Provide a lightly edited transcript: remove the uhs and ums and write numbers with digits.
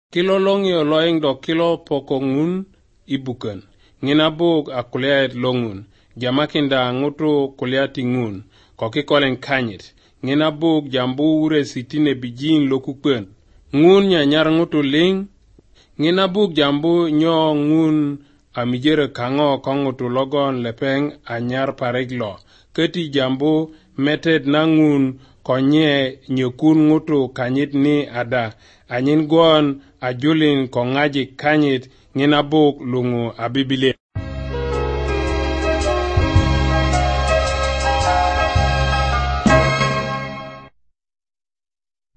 Kilo longyo loing do kilo poko ngun ibuken. Ngina bug a kuliat longun. Jamakinda ngutu kuliati ngun. Koki kolen kanyit. Ngina bug jambu ure sitine bijin lokukwen. Ngun nyanyar ngutu ling. Ngina bug jambu nyo ngun amijere kango kongutu logon lepeng anyar pareglo. Keti jambu meted na ngun konye nyekun ngutu kanyit ni ada. Anyin gon ajulin kongaji kanyit ngina bug lungu abibile.